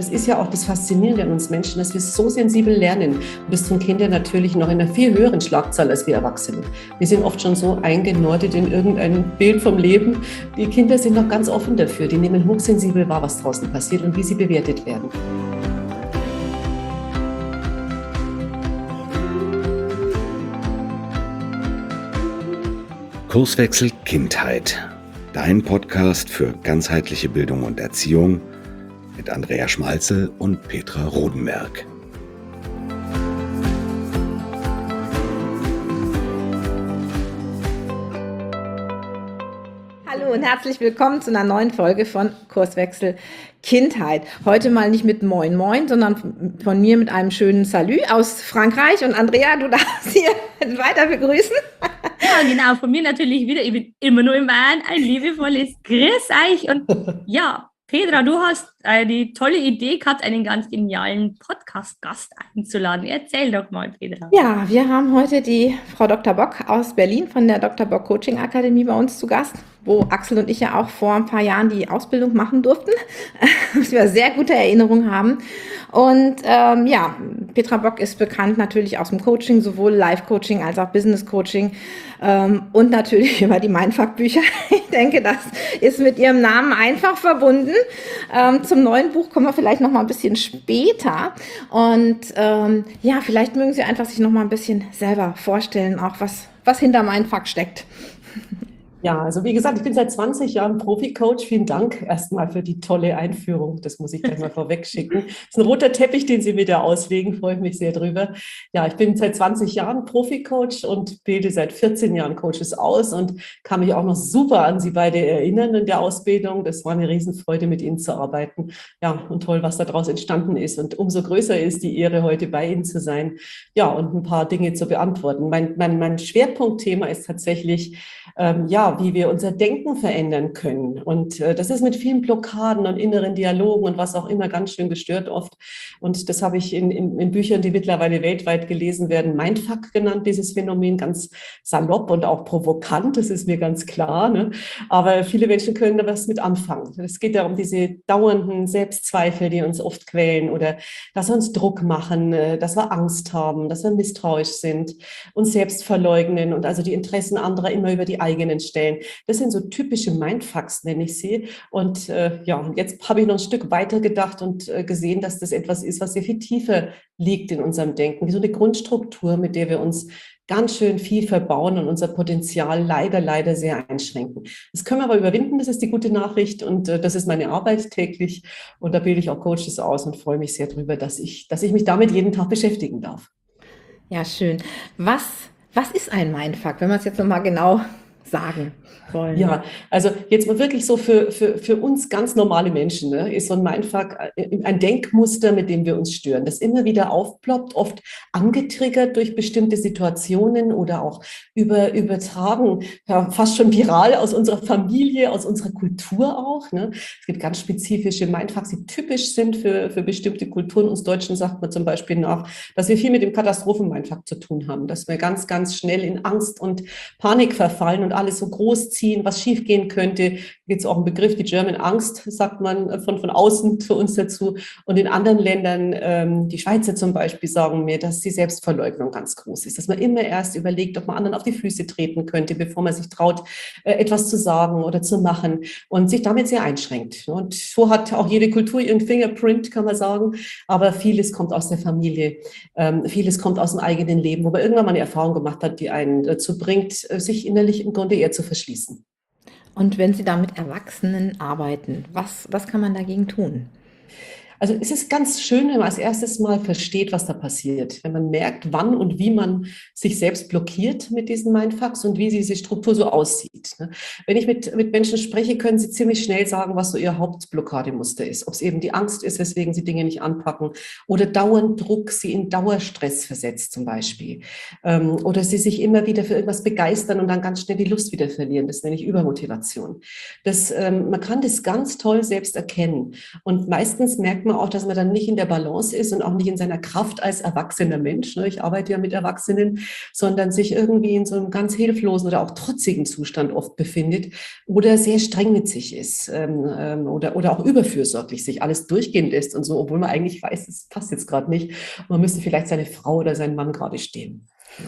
das ist ja auch das Faszinierende an uns Menschen, dass wir so sensibel lernen. Und das tun Kinder natürlich noch in einer viel höheren Schlagzahl als wir Erwachsene. Wir sind oft schon so eingenordet in irgendein Bild vom Leben. Die Kinder sind noch ganz offen dafür. Die nehmen hochsensibel wahr, was draußen passiert und wie sie bewertet werden. Kurswechsel Kindheit. Dein Podcast für ganzheitliche Bildung und Erziehung mit Andrea Schmalzel und Petra Rodenberg. Hallo und herzlich willkommen zu einer neuen Folge von Kurswechsel Kindheit. Heute mal nicht mit Moin Moin, sondern von mir mit einem schönen Salut aus Frankreich. Und Andrea, du darfst hier weiter begrüßen. Ja, genau, von mir natürlich wieder, ich bin immer nur im Wahn, ein liebevolles Grüß euch. Und ja, Petra, du hast die tolle Idee gehabt, einen ganz genialen Podcast-Gast einzuladen. Erzähl doch mal, Petra. Ja, wir haben heute die Frau Dr. Bock aus Berlin von der Dr. Bock Coaching Akademie bei uns zu Gast, wo Axel und ich ja auch vor ein paar Jahren die Ausbildung machen durften, was wir sehr gute Erinnerungen haben. Und ja, Petra Bock ist bekannt natürlich aus dem Coaching, sowohl Live-Coaching als auch Business-Coaching und natürlich über die Mindfuck-Bücher. Ich denke, das ist mit ihrem Namen einfach verbunden. Zum neuen Buch kommen wir vielleicht noch mal ein bisschen später. Und ja, vielleicht mögen Sie einfach sich noch mal ein bisschen selber vorstellen, auch was hinter Mindfuck steckt. Ja, also wie gesagt, ich bin seit 20 Jahren Profi-Coach. Vielen Dank erstmal für die tolle Einführung. Das muss ich gleich mal vorweg schicken. Das ist ein roter Teppich, den Sie wieder auslegen. Freue ich mich sehr drüber. Ja, ich bin seit 20 Jahren Profi-Coach und bilde seit 14 Jahren Coaches aus und kann mich auch noch super an Sie beide erinnern in der Ausbildung. Das war eine Riesenfreude, mit Ihnen zu arbeiten. Ja, und toll, was daraus entstanden ist. Und umso größer ist die Ehre, heute bei Ihnen zu sein. Ja, und ein paar Dinge zu beantworten. Mein Schwerpunktthema ist tatsächlich, wie wir unser Denken verändern können. Und das ist mit vielen Blockaden und inneren Dialogen und was auch immer ganz schön gestört oft. Und das habe ich in Büchern, die mittlerweile weltweit gelesen werden, Mindfuck genannt, dieses Phänomen, ganz salopp und auch provokant, das ist mir ganz klar. Ne? Aber viele Menschen können da was mit anfangen. Es geht darum, diese dauernden Selbstzweifel, die uns oft quälen oder dass wir uns Druck machen, dass wir Angst haben, dass wir misstrauisch sind, uns selbst verleugnen und also die Interessen anderer immer über die eigenen stellen. Das sind so typische Mindfucks, nenne ich sie. Und jetzt habe ich noch ein Stück weiter gedacht und gesehen, dass das etwas ist, was sehr viel tiefer liegt in unserem Denken. Wie so eine Grundstruktur, mit der wir uns ganz schön viel verbauen und unser Potenzial leider sehr einschränken. Das können wir aber überwinden, das ist die gute Nachricht und das ist meine Arbeit täglich. Und da bilde ich auch Coaches aus und freue mich sehr darüber, dass ich mich damit jeden Tag beschäftigen darf. Ja, schön. Was ist ein Mindfuck, wenn wir es jetzt nochmal genau sagen wollen? Ja, also jetzt mal wirklich so für uns ganz normale Menschen, ne, ist so ein Mindfuck ein Denkmuster, mit dem wir uns stören, das immer wieder aufploppt, oft angetriggert durch bestimmte Situationen oder auch übertragen, ja, fast schon viral aus unserer Familie, aus unserer Kultur auch. Ne. Es gibt ganz spezifische Mindfucks, die typisch sind für bestimmte Kulturen. Uns Deutschen sagt man zum Beispiel nach, dass wir viel mit dem Katastrophen-Mindfuck zu tun haben, dass wir ganz schnell in Angst und Panik verfallen und alles so groß ziehen, was schiefgehen könnte. Gibt es auch einen Begriff, die German Angst, sagt man von außen für uns dazu. Und in anderen Ländern, die Schweizer zum Beispiel, sagen mir, dass die Selbstverleugnung ganz groß ist, dass man immer erst überlegt, ob man anderen auf die Füße treten könnte, bevor man sich traut, etwas zu sagen oder zu machen und sich damit sehr einschränkt. Und so hat auch jede Kultur ihren Fingerprint, kann man sagen. Aber vieles kommt aus der Familie, vieles kommt aus dem eigenen Leben, wo man irgendwann mal eine Erfahrung gemacht hat, die einen dazu bringt, sich innerlich im Grunde eher zu verschließen. Und wenn Sie da mit Erwachsenen arbeiten, was kann man dagegen tun? Also es ist ganz schön, wenn man als erstes mal versteht, was da passiert. Wenn man merkt, wann und wie man sich selbst blockiert mit diesen Mindfucks und wie diese Struktur so aussieht. Wenn ich mit Menschen spreche, können sie ziemlich schnell sagen, was so ihr Hauptblockademuster ist. Ob es eben die Angst ist, weswegen sie Dinge nicht anpacken oder dauernd Druck sie in Dauerstress versetzt zum Beispiel. Oder sie sich immer wieder für irgendwas begeistern und dann ganz schnell die Lust wieder verlieren. Das nenne ich Übermotivation. Man kann das ganz toll selbst erkennen. Und meistens merkt merkt man auch, dass man dann nicht in der Balance ist und auch nicht in seiner Kraft als erwachsener Mensch. Ne? Ich arbeite ja mit Erwachsenen, sondern sich irgendwie in so einem ganz hilflosen oder auch trotzigen Zustand oft befindet oder sehr streng mit sich ist oder auch überfürsorglich sich alles durchgehen lässt und so, obwohl man eigentlich weiß, das passt jetzt gerade nicht. Und man müsste vielleicht seine Frau oder seinen Mann gerade stehen.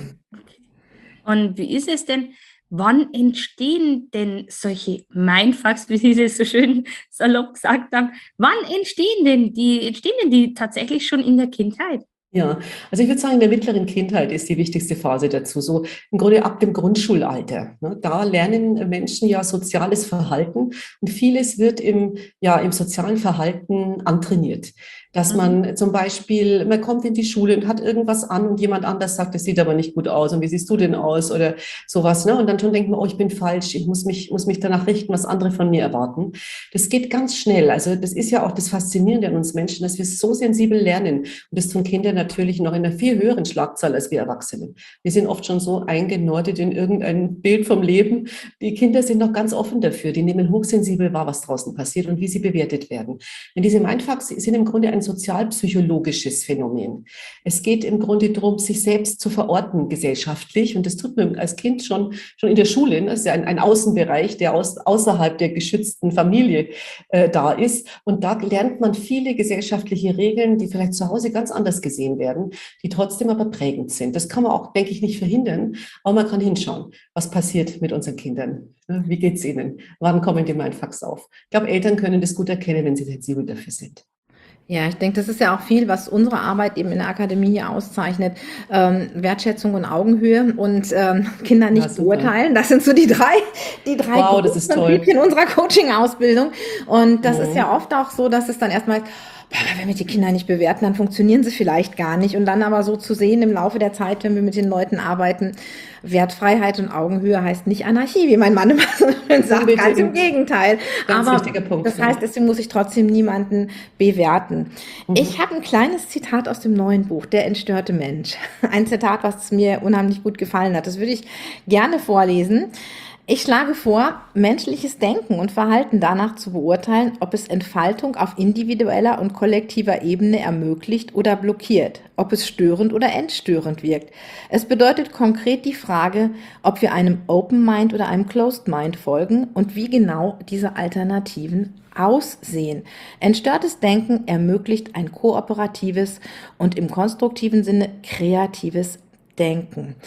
Und wie ist es denn, wann entstehen denn solche Mindfucks, wie Sie es so schön salopp gesagt haben? Wann entstehen die tatsächlich schon in der Kindheit? Ja, also ich würde sagen, in der mittleren Kindheit ist die wichtigste Phase dazu, so im Grunde ab dem Grundschulalter. Ne? Da lernen Menschen ja soziales Verhalten und vieles wird im sozialen Verhalten antrainiert. Dass man zum Beispiel, man kommt in die Schule und hat irgendwas an und jemand anders sagt, das sieht aber nicht gut aus und wie siehst du denn aus oder sowas. Ne? Und dann schon denkt man, oh, ich bin falsch, ich muss mich danach richten, was andere von mir erwarten. Das geht ganz schnell. Also das ist ja auch das Faszinierende an uns Menschen, dass wir so sensibel lernen. Und das tun Kinder natürlich noch in einer viel höheren Schlagzahl als wir Erwachsenen. Wir sind oft schon so eingenordet in irgendein Bild vom Leben. Die Kinder sind noch ganz offen dafür. Die nehmen hochsensibel wahr, was draußen passiert und wie sie bewertet werden. Und diese Mindfucks sind im Grunde ein sozialpsychologisches Phänomen. Es geht im Grunde darum, sich selbst zu verorten gesellschaftlich. Und das tut man als Kind schon in der Schule. Das ist ja ein Außenbereich, der außerhalb der geschützten Familie da ist. Und da lernt man viele gesellschaftliche Regeln, die vielleicht zu Hause ganz anders gesehen werden, die trotzdem aber prägend sind. Das kann man auch, denke ich, nicht verhindern, aber man kann hinschauen, was passiert mit unseren Kindern. Wie geht es ihnen? Wann kommen die Mindfucks auf? Ich glaube, Eltern können das gut erkennen, wenn sie sensibel dafür sind. Ja, ich denke, das ist ja auch viel, was unsere Arbeit eben in der Akademie hier auszeichnet. Wertschätzung und Augenhöhe und Kinder nicht beurteilen. Das sind so die drei wow, das ist toll. in unserer Coaching-Ausbildung. Und das ist ja oft auch so, dass es dann erstmal, wenn wir die Kinder nicht bewerten, dann funktionieren sie vielleicht gar nicht. Und dann aber so zu sehen im Laufe der Zeit, wenn wir mit den Leuten arbeiten, Wertfreiheit und Augenhöhe heißt nicht Anarchie, wie mein Mann immer so schön sagt, ganz im Gegenteil. Ganz aber wichtiger Punkt. Das heißt, deswegen muss ich trotzdem niemanden bewerten. Ich habe ein kleines Zitat aus dem neuen Buch, Der entstörte Mensch. Ein Zitat, was mir unheimlich gut gefallen hat. Das würde ich gerne vorlesen. Ich schlage vor, menschliches Denken und Verhalten danach zu beurteilen, ob es Entfaltung auf individueller und kollektiver Ebene ermöglicht oder blockiert, ob es störend oder entstörend wirkt. Es bedeutet konkret die Frage, ob wir einem Open Mind oder einem Closed Mind folgen und wie genau diese Alternativen aussehen. Entstörtes Denken ermöglicht ein kooperatives und im konstruktiven Sinne kreatives Denken.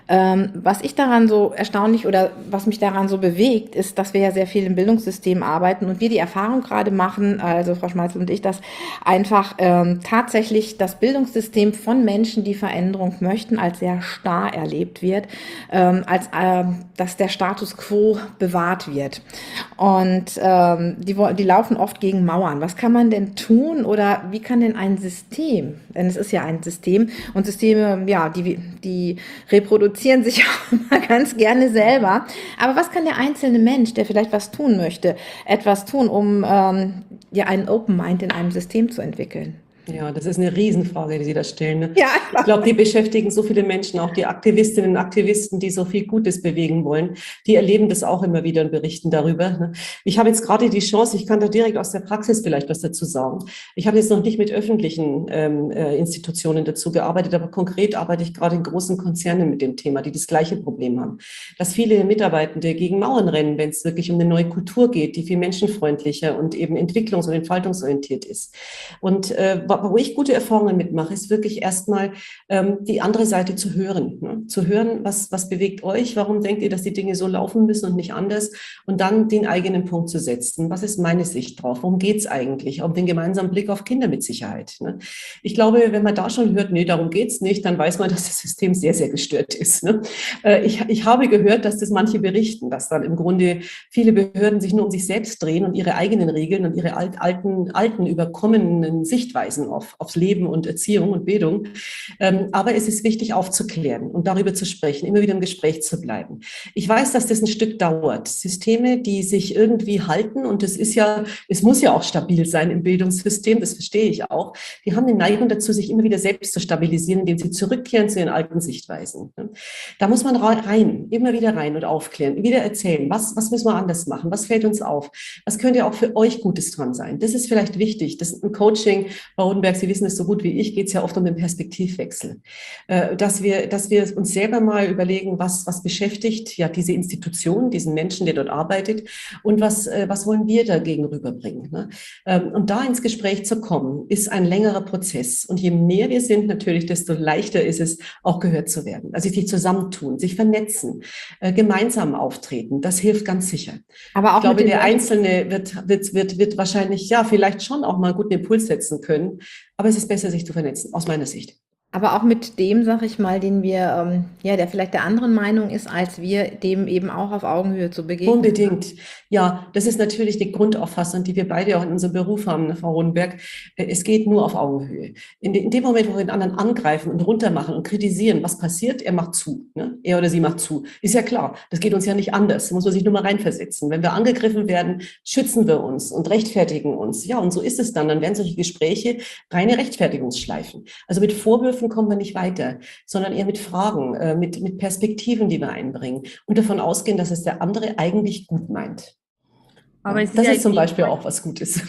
Was ich daran so erstaunlich oder was mich daran so bewegt, ist, dass wir ja sehr viel im Bildungssystem arbeiten und wir die Erfahrung gerade machen, also Frau Schmalzl und ich, dass einfach tatsächlich das Bildungssystem von Menschen, die Veränderung möchten, als sehr starr erlebt wird, dass der Status quo bewahrt wird. Und die laufen oft gegen Mauern. Was kann man denn tun oder wie kann denn ein System, denn es ist ja ein System und Systeme, ja, die reproduzieren sich auch immer ganz gerne selber. Aber was kann der einzelne Mensch, der vielleicht was tun möchte, etwas tun, um einen Open Mind in einem System zu entwickeln? Ja, das ist eine Riesenfrage, die Sie da stellen. Ne? Ja. Ich glaube, die beschäftigen so viele Menschen, auch die Aktivistinnen und Aktivisten, die so viel Gutes bewegen wollen. Die erleben das auch immer wieder und berichten darüber. Ne? Ich habe jetzt gerade die Chance, ich kann da direkt aus der Praxis vielleicht was dazu sagen. Ich habe jetzt noch nicht mit öffentlichen Institutionen dazu gearbeitet, aber konkret arbeite ich gerade in großen Konzernen mit dem Thema, die das gleiche Problem haben. Dass viele Mitarbeitende gegen Mauern rennen, wenn es wirklich um eine neue Kultur geht, die viel menschenfreundlicher und eben entwicklungs- und entfaltungsorientiert ist. Und wo ich gute Erfahrungen mitmache, ist wirklich erstmal die andere Seite zu hören. Ne? Zu hören, was bewegt euch, warum denkt ihr, dass die Dinge so laufen müssen und nicht anders und dann den eigenen Punkt zu setzen. Was ist meine Sicht drauf? Worum geht es eigentlich? Um den gemeinsamen Blick auf Kinder mit Sicherheit. Ne? Ich glaube, wenn man da schon hört, nee, darum geht es nicht, dann weiß man, dass das System sehr, sehr gestört ist. Ne? Ich habe gehört, dass das manche berichten, dass dann im Grunde viele Behörden sich nur um sich selbst drehen und ihre eigenen Regeln und ihre alten überkommenen Sichtweisen Sichtweisen aufs Leben und Erziehung und Bildung. Aber es ist wichtig, aufzuklären und darüber zu sprechen, immer wieder im Gespräch zu bleiben. Ich weiß, dass das ein Stück dauert. Systeme, die sich irgendwie halten, und es muss ja auch stabil sein im Bildungssystem, das verstehe ich auch, die haben eine Neigung dazu, sich immer wieder selbst zu stabilisieren, indem sie zurückkehren zu ihren alten Sichtweisen. Da muss man immer wieder rein und aufklären, wieder erzählen, was müssen wir anders machen, was fällt uns auf, was könnte auch für euch Gutes dran sein. Das ist vielleicht wichtig. Das ist ein Coaching, Frau Rodenberg, Sie wissen es so gut wie ich, geht es ja oft um den Perspektivwechsel. Dass wir uns selber mal überlegen, was beschäftigt ja diese Institution, diesen Menschen, der dort arbeitet, und was wollen wir dagegen rüberbringen. Ne? Und da ins Gespräch zu kommen, ist ein längerer Prozess. Und je mehr wir sind natürlich, desto leichter ist es, auch gehört zu werden. Also sich zusammentun, sich vernetzen, gemeinsam auftreten, das hilft ganz sicher. Aber auch ich glaube, mit der Einzelne wird wahrscheinlich, ja, vielleicht schon auch mal einen guten Impuls setzen können, aber es ist besser, sich zu vernetzen, aus meiner Sicht. Aber auch mit dem, sag ich mal, den wir, der vielleicht der anderen Meinung ist, als wir, dem eben auch auf Augenhöhe zu begegnen. Unbedingt. Ja, das ist natürlich die Grundauffassung, die wir beide auch in unserem Beruf haben, ne, Frau Rodenberg. Es geht nur auf Augenhöhe. In dem Moment, wo wir den anderen angreifen und runtermachen und kritisieren, was passiert? Er macht zu. Ne? Er oder sie macht zu. Ist ja klar. Das geht uns ja nicht anders. Da muss man sich nur mal reinversetzen. Wenn wir angegriffen werden, schützen wir uns und rechtfertigen uns. Ja, und so ist es dann. Dann werden solche Gespräche reine Rechtfertigungsschleifen. Also mit Vorwürfen kommen wir nicht weiter, sondern eher mit Fragen, mit Perspektiven, die wir einbringen und davon ausgehen, dass es der andere eigentlich gut meint. Aber das ist zum Beispiel auch was Gutes.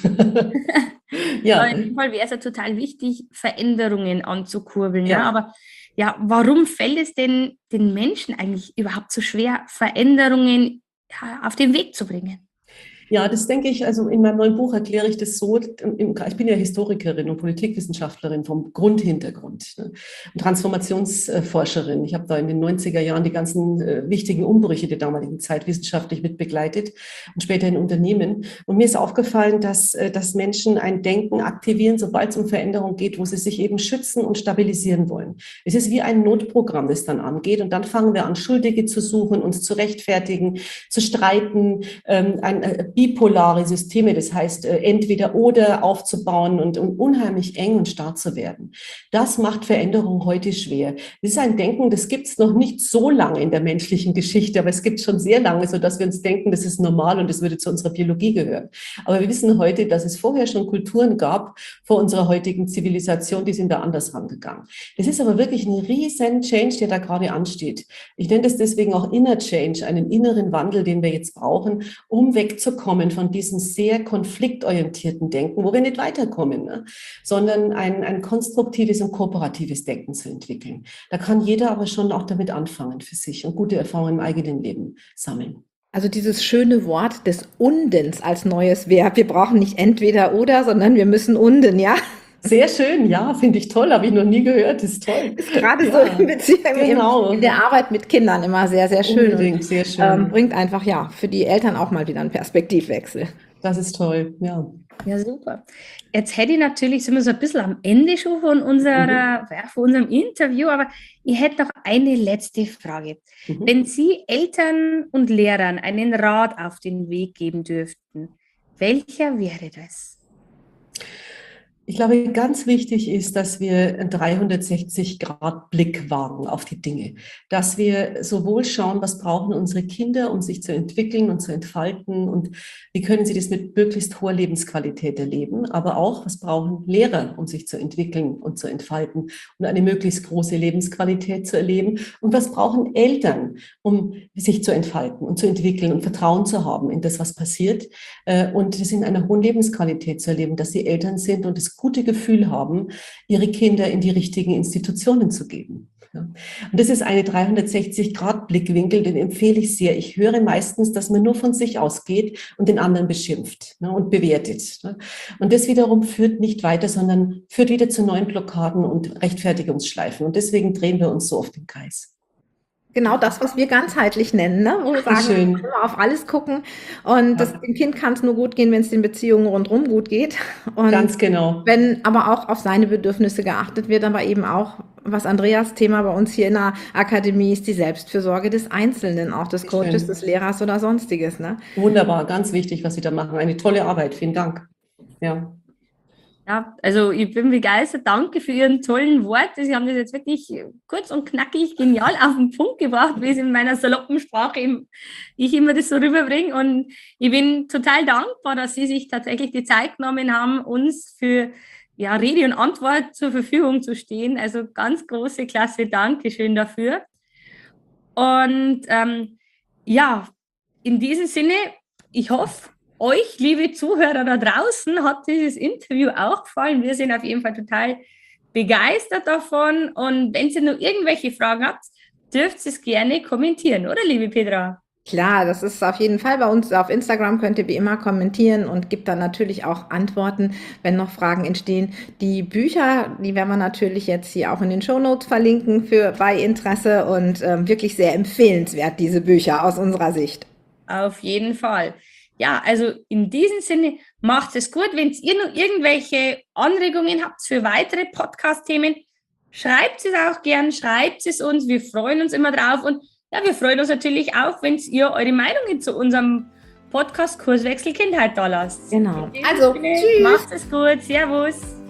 Ja. Aber in dem Fall wäre es ja total wichtig, Veränderungen anzukurbeln. Ja. Aber ja, warum fällt es denn den Menschen eigentlich überhaupt so schwer, Veränderungen auf den Weg zu bringen? Ja, das denke ich, also in meinem neuen Buch erkläre ich das so, ich bin ja Historikerin und Politikwissenschaftlerin vom Grundhintergrund, ne? Und Transformationsforscherin. Ich habe da in den 90er Jahren die ganzen wichtigen Umbrüche der damaligen Zeit wissenschaftlich mit begleitet und später in Unternehmen. Und mir ist aufgefallen, dass Menschen ein Denken aktivieren, sobald es um Veränderung geht, wo sie sich eben schützen und stabilisieren wollen. Es ist wie ein Notprogramm, das dann angeht, und dann fangen wir an, Schuldige zu suchen, uns zu rechtfertigen, zu streiten, bipolare Systeme, das heißt entweder oder aufzubauen und unheimlich eng und starr zu werden. Das macht Veränderung heute schwer. Das ist ein Denken, das gibt es noch nicht so lange in der menschlichen Geschichte, aber es gibt es schon sehr lange, sodass wir uns denken, das ist normal und das würde zu unserer Biologie gehören. Aber wir wissen heute, dass es vorher schon Kulturen gab, vor unserer heutigen Zivilisation, die sind da anders rangegangen. Das ist aber wirklich ein riesen Change, der da gerade ansteht. Ich nenne das deswegen auch Inner Change, einen inneren Wandel, den wir jetzt brauchen, um wegzukommen von diesem sehr konfliktorientierten Denken, wo wir nicht weiterkommen, ne? Sondern ein konstruktives und kooperatives Denken zu entwickeln. Da kann jeder aber schon auch damit anfangen für sich und gute Erfahrungen im eigenen Leben sammeln. Also dieses schöne Wort des Undens als neues Verb. Wir brauchen nicht entweder oder, sondern wir müssen unden, ja? Sehr schön, ja, finde ich toll, habe ich noch nie gehört, ist toll. Ist gerade so in Beziehung, in der Arbeit mit Kindern immer sehr, sehr schön. Unbedingt, sehr schön. Bringt einfach, für die Eltern auch mal wieder einen Perspektivwechsel. Das ist toll, ja. Ja, super. Jetzt hätte ich natürlich, sind wir so ein bisschen am Ende schon von unserem Interview, aber ich hätte noch eine letzte Frage. Wenn Sie Eltern und Lehrern einen Rat auf den Weg geben dürften, welcher wäre das? Ich glaube, ganz wichtig ist, dass wir einen 360-Grad-Blick wagen auf die Dinge. Dass wir sowohl schauen, was brauchen unsere Kinder, um sich zu entwickeln und zu entfalten, und wie können sie das mit möglichst hoher Lebensqualität erleben, aber auch, was brauchen Lehrer, um sich zu entwickeln und zu entfalten und eine möglichst große Lebensqualität zu erleben, und was brauchen Eltern, um sich zu entfalten und zu entwickeln und Vertrauen zu haben in das, was passiert, und das in einer hohen Lebensqualität zu erleben, dass sie Eltern sind und das gute Gefühl haben, ihre Kinder in die richtigen Institutionen zu geben. Und das ist eine 360-Grad-Blickwinkel, den empfehle ich sehr. Ich höre meistens, dass man nur von sich ausgeht und den anderen beschimpft und bewertet. Und das wiederum führt nicht weiter, sondern führt wieder zu neuen Blockaden und Rechtfertigungsschleifen. Und deswegen drehen wir uns so oft im Kreis. Genau das, was wir ganzheitlich nennen, ne? Wo wir sagen, wir können auf alles gucken, und dem Kind kann es nur gut gehen, wenn es den Beziehungen rundherum gut geht. Und ganz genau. Wenn aber auch auf seine Bedürfnisse geachtet wird, aber eben auch, was Andreas Thema bei uns hier in der Akademie ist, die Selbstfürsorge des Einzelnen, auch des Coaches, des Lehrers oder sonstiges. Ne? Wunderbar, ganz wichtig, was Sie da machen. Eine tolle Arbeit, vielen Dank. Ja. Ja, also ich bin begeistert. Danke für Ihren tollen Worte. Sie haben das jetzt wirklich kurz und knackig genial auf den Punkt gebracht, wie es in meiner saloppen Sprache ich immer das so rüberbringe. Und ich bin total dankbar, dass Sie sich tatsächlich die Zeit genommen haben, uns für Rede und Antwort zur Verfügung zu stehen. Also ganz große Klasse, Dankeschön dafür. Und in diesem Sinne, ich hoffe, euch, liebe Zuhörer da draußen, hat dieses Interview auch gefallen. Wir sind auf jeden Fall total begeistert davon. Und wenn ihr noch irgendwelche Fragen habt, dürft ihr es gerne kommentieren, oder, liebe Petra? Klar, das ist auf jeden Fall bei uns auf Instagram, könnt ihr wie immer kommentieren und gibt dann natürlich auch Antworten, wenn noch Fragen entstehen. Die Bücher, die werden wir natürlich jetzt hier auch in den Shownotes verlinken bei Interesse und wirklich sehr empfehlenswert, diese Bücher aus unserer Sicht. Auf jeden Fall. Ja, also in diesem Sinne, macht es gut. Wenn ihr noch irgendwelche Anregungen habt für weitere Podcast-Themen, schreibt es auch gern, schreibt es uns. Wir freuen uns immer drauf. Und ja, wir freuen uns natürlich auch, wenn ihr eure Meinungen zu unserem Podcast Kurswechsel Kindheit da lasst. Genau. Also, tschüss. Macht es gut. Servus.